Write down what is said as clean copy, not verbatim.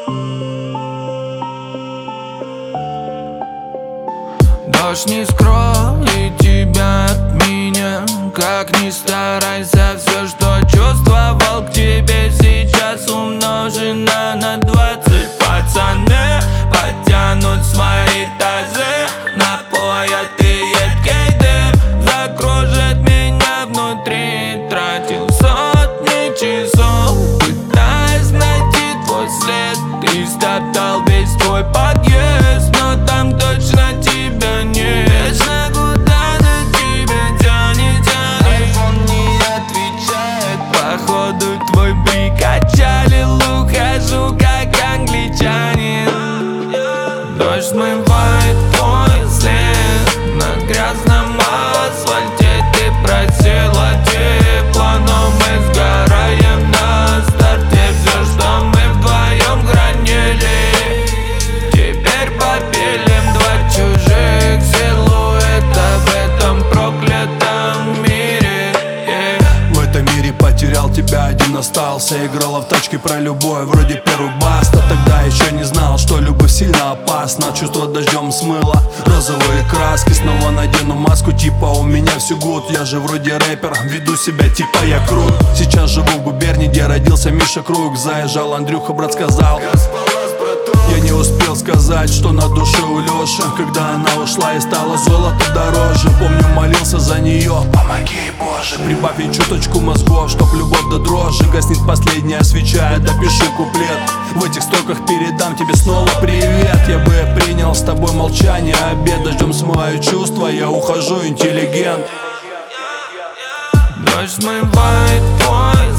Дождь не скроет тебя от меня. Как ни старайся, все, что чувствовал к тебе, сейчас умножено на 20. Пацаны потянут свои тазы, напоят и едкий дым закружит меня внутри. Тратил сотни часов, пытаясь найти твой след. Ты стоптал весь твой подъезд, но там точно тебя нет. Вечно куда-то тебя тянет. Айфон не отвечает, походу твой брик отчалил. Ухожу как англичанин. Дождь смывает твой след на грязном асфальте. Ты просила тепла, но мы сгораем на старте. Все, что мы вдвоем хранили, теперь попилим два чужих силуэта в этом проклятом мире. В этом мире потерял тебя, один остался. Играла в тачке про любовь, вроде первый баста. Тогда еще не знал, что любовь сильно опасна. Чувство дождем смыло розовые краски. Снова надену маску, типа у меня все гуд. Я же вроде рэпер, веду себя типа я крут. Сейчас живу в губернии, где родился Миша Круг. Заезжал Андрюха, брат сказал: я не успел сказать, что на душе у Лёши. Когда она ушла и стало золото дороже, помню, молился за нее: помоги, Боже, прибавь ей чуточку мозгов, чтоб любовь до дрожи. Гаснет последняя свеча, допиши куплет. В этих строках передам тебе снова привет. Я бы принял с тобой молчание, обед. Дождем смываю чувства, я ухожу, интеллигент. Дождь смывает твой